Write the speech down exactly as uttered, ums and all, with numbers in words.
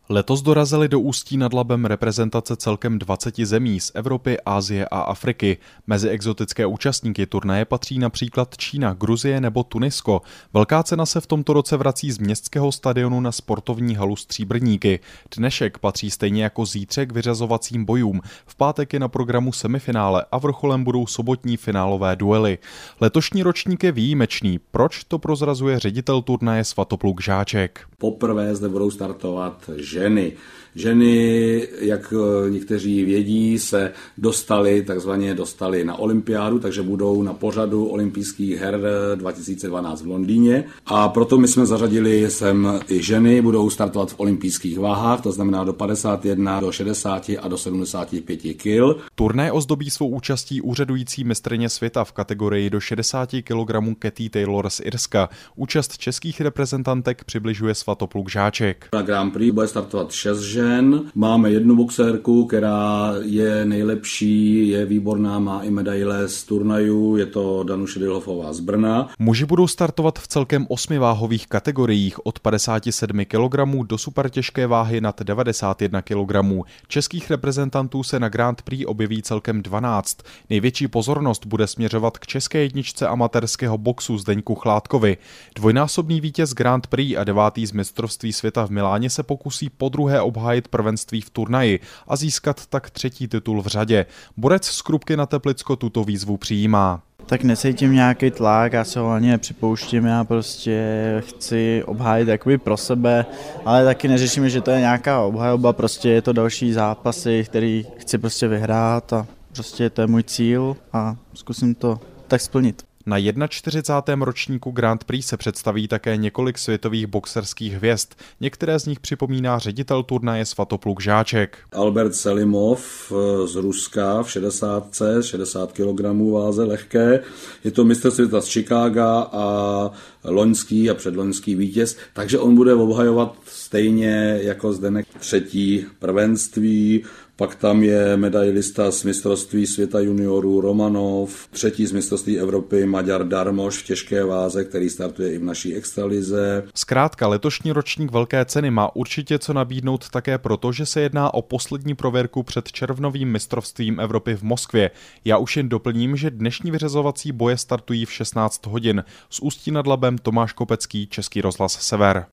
Letos dorazily do Ústí nad Labem reprezentace celkem dvaceti zemí z Evropy, Asie a Afriky. Mezi exotické účastníky turnaje patří například Čína, Gruzie nebo Tunisko. Velká cena se v tomto roce vrací z městského stadionu na sportovní halu Stříbrníky. Dnešek patří stejně jako zítřek vyřazovacím bojům. V pátek je na programu semifinále a vrcholem budou sobotní finálové duely. Letošní ročník je výjimečný. Proč, to prozrazuje ředitel turnaje Svatopluk Žáček. Poprvé zde budou startovat ženy. Ženy, jak někteří vědí, se dostali, takzvaně dostali na olympiádu, takže budou na pořadu olympijských her dva tisíce dvanáct v Londýně. A proto my jsme zařadili sem i ženy, budou startovat v olympijských váhách, to znamená do padesát jedna, do šedesáti a do sedmdesáti pěti kil. Turnaj ozdobí svou účastí úřadující mistryně světa v kategorii do šedesáti kilogramů Katie Taylor z Irska. Účast českých reprezentantek přibližuje Svatopluk Žáček. Na Grand Prix bude startovat šest žen. Máme jednu boxérku, která je nejlepší, je výborná, má i medaile z turnajů, je to Danuše Dilhofová z Brna. Muži budou startovat v celkem osmi váhových kategoriích od padesáti sedmi kilogramů do supertěžké váhy nad devadesát jedna kilogramů. Českých reprezentantů se na Grand Prix objeví celkem dvanáct. Největší pozornost bude směřovat k české jedničce amatérského boxu Zdeňku Chládkovi. Dvojnásobný vítěz Grand Prix a devátý z mistrovství světa v Miláně se pokusí podruhé obhájit prvenství v turnaji a získat tak třetí titul v řadě. Borec z Krupky na Teplicko tuto výzvu přijímá. Tak necítím nějaký tlak, já se ho ani nepřipouštím, já prostě chci obhájit jakoby pro sebe, ale taky neřeším, že to je nějaká obhajoba, prostě je to další zápasy, který chci prostě vyhrát a prostě to je můj cíl a zkusím to tak splnit. Na čtyřicátém prvním ročníku Grand Prix se představí také několik světových boxerských hvězd. Některé z nich připomíná ředitel turnaje Svatopluk Žáček. Albert Selimov z Ruska v šedesátce, šedesát kilogramů váze lehké. Je to mistr světa z Chicaga a loňský a předloňský vítěz, takže on bude obhajovat stejně jako Zdeněk třetí prvenství. Pak tam je medailista z mistrovství světa juniorů Romanov, třetí z mistrovství Evropy Maďar Darmoš v těžké váze, který startuje i v naší extralize. Zkrátka letošní ročník velké ceny má určitě co nabídnout také proto, že se jedná o poslední prověrku před červnovým mistrovstvím Evropy v Moskvě. Já už jen doplním, že dnešní vyřazovací boje startují v šestnáct hodin. Z Ústí nad Labem Tomáš Kopecký, Český rozhlas Sever.